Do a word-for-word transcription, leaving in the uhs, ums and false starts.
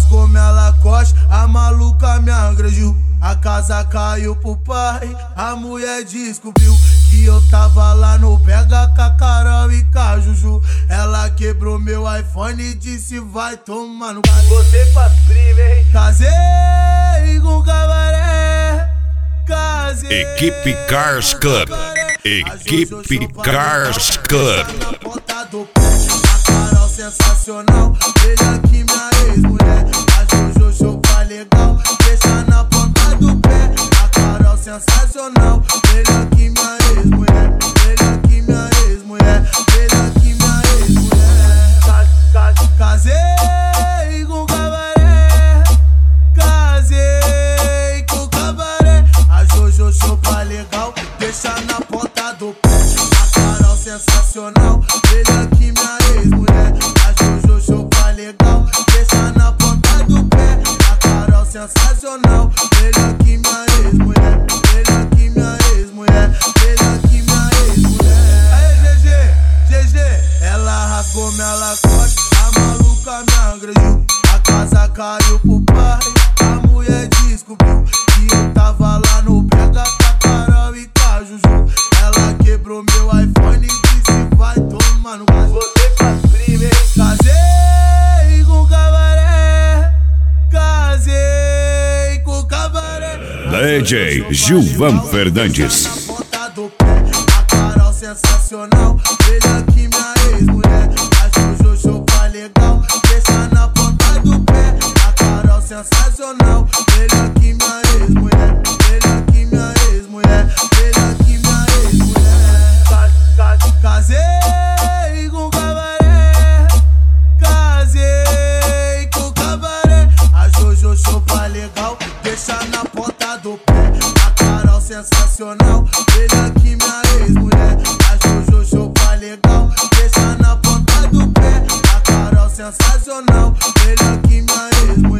rasgou minha Lacoste, a maluca me agrediu. A casa caiu pro pai, a mulher descobriu que eu tava lá no Pega com a Carol e com a Juju. Ela quebrou meu iPhone e disse vai tomar no c... Você faz prima, hein? Casei com cabaré, casei. Equipe Cars Club. Equipe Cars Club. Na ponta do pé, a Carol sensacional, melhor que minha ex-mulher. A Jojo chupa legal, deixa na ponta do pé. A Carol sensacional, melhor que minha ex-mulher. Melhor que minha ex-mulher, melhor que minha ex-mulher. Casei com cabaré, casei com cabaré. A Jojo chupa legal, deixa na ponta do pé. A Carol sensacional, melhor que minha ex-mulher. A Jojo chupa legal, deixa na ponta do pé. A Carol sensacional, melhor que minha ex-mulher. Melhor que minha ex-mulher, melhor que minha ex-mulher. Aí G G, G G, ela rasgou minha Lacoste, a maluca me agrediu. A casa caiu pro pai, a mulher descobriu que eu tava lá no Pega com a Carol e com a Juju. Ela quebrou meu iPhone e disse vai tomar no c... Você faz prima, hein? Casei com cabaré, casei com cabaré. D J Gilvan Fernandes. Na ponta do pé, a Carol sensacional, melhor que minha ex-mulher. A Jojo chupa legal, deixa na ponta do pé. A Carol sensacional, melhor que minha ex-mulher. Melhor que minha ex-mulher, melhor que minha ex-mulher. Casei com cabaré, casei com cabaré. A Jojo chupa legal, deixa na ponta do pé. A Carol sensacional, melhor que minha ex-mulher. A Jojo chupa legal, deixa na ponta do pé. A Carol sensacional, melhor que minha ex-mulher.